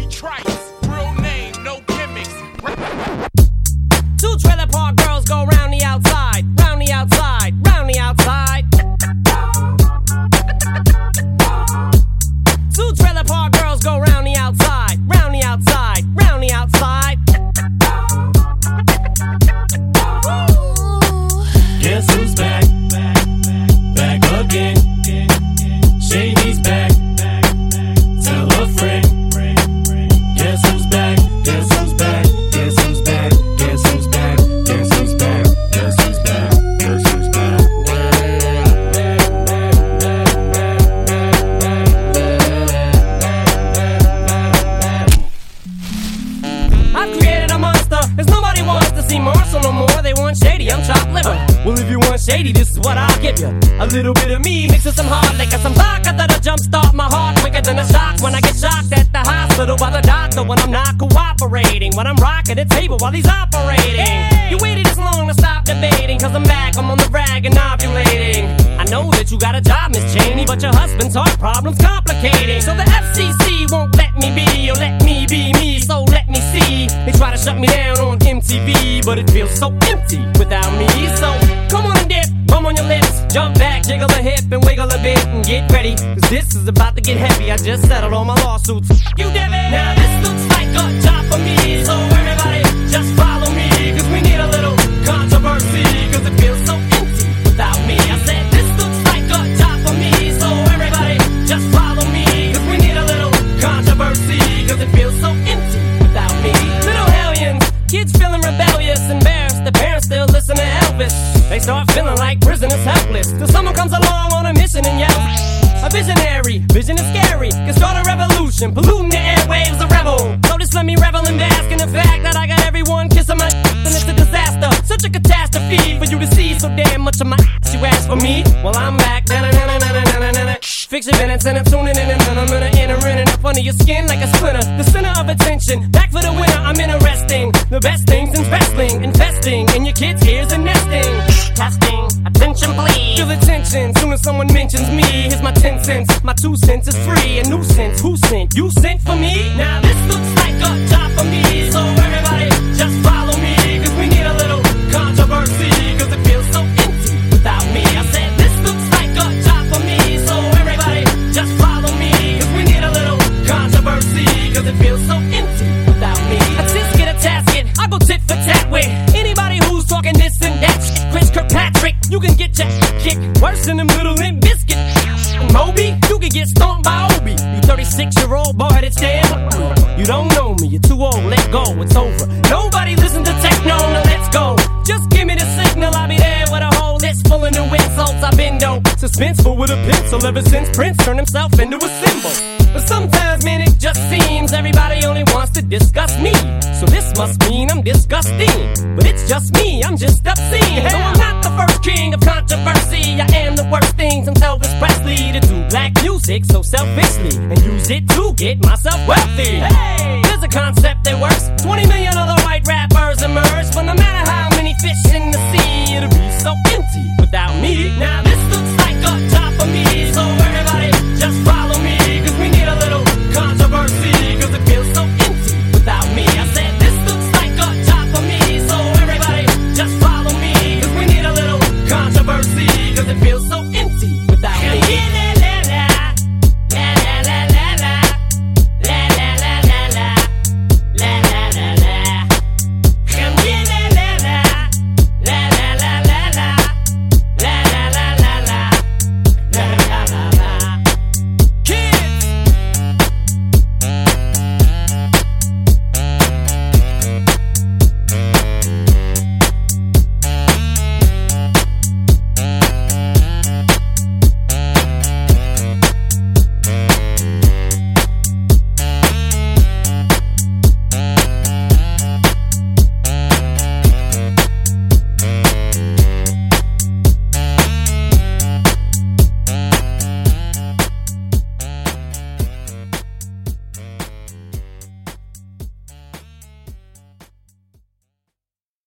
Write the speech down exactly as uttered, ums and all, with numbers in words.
Bobby Trice, real name, no gimmicks. Two trailer park girls go round the outside, round the outside, round the outside. Two trailer park girls go round the outside, round the outside, round the outside. Guess who's back? Back again. Shady's back. Tell a friend. Guess who's back? Guess who's back? Guess who's back? Guess who's back? Guess who's back? Guess who's back? Guess who's back? I've created a monster, cause nobody wants to see Marshall no more. They want Shady, I'm chopped liver. Well, if you want Shady, this is what I'll give you. A little bit of me mixed with some hard liquor, some vodka that'll jumpstart my heart quicker than a shock when I get shocked at the hospital by the doctor when I'm not cooperating. When I'm rocking the table while he's operating. Hey! You waited this long to stop debating, cause I'm back, I'm on the rag and ovulating. I know that you got a job, Miss Cheney, but your husband's heart problem's complicating. So the F C C won't let me be, or let me be me, so let me see. They try to shut me down on M T V, but it feels so empty without me. So come on and dip, bum on your lips, jump back, jiggle a hip and wiggle a bit and get ready, cause this is about to get heavy. I just settled all my lawsuits. You did it! Now this looks like a job for me, so everybody just follow me, cause we need a little controversy, cause it feels so empty without me. I said this looks like a job for me, so everybody just follow me, cause we need a little controversy, cause it feels so empty without me. Little hellions, kids feeling rebellious, embarrassed, the parents still listen to Elvis. They start feeling like prisoners helpless, till someone comes along on a mission and yells. A visionary, vision is scary, can start a revolution, polluting the airwaves, a rebel. So just let me revel and bask in the fact that I got everyone kissing my and it's a disaster, such a catastrophe for you to see so damn much of my you ask for me. Well, I'm back, na-na-na-na-na-na-na-na. Fix your minutes and I'm tuning in and I'm gonna enter in and up under your skin like a splinter. The center of attention, back for the winner, I'm interesting. The best things in wrestling, investing in your kids' ears and nesting. Testing, attention please. Feel the tension, soon as someone mentions me. Here's my ten cents, my two cents is free. A nuisance, who sent? You sent for me? Now this looks like a job for me, so everybody just follow me, cause we need a little controversy, cause it feels so empty without me. I said this looks like a job for me, so everybody just follow me, cause we need a little controversy, cause it feels so empty without me. A tis get a tasket, I go tit for tat with anybody who's talking this and that shit. Chris Kirkpatrick, you can get your kicked worse than them little Limp Bizkit. And Moby, you can get stomped by Obi. You thirty-six year old boy that's dead. You don't know me, you're too old, let go, it's over. Nobody listen to techno, now let's go. Just give me the signal, I'll be there with a whole list full of new insults. I've been dope, suspenseful with a pencil ever since Prince turned himself into a symbol. But sometimes, man, it just seems everybody only wants to discuss me. So this must mean I'm disgusting. But it's just me, I'm just obscene. No, I'm not the first king of controversy. I am the worst thing since Elvis Presley to do black music so selfishly and use it to get myself wealthy. Hey, there's a concept that works. twenty million other white rappers emerge, but no matter how many fish in the sea, it'll be so empty without me. Now this looks like a job for me, so everybody just follow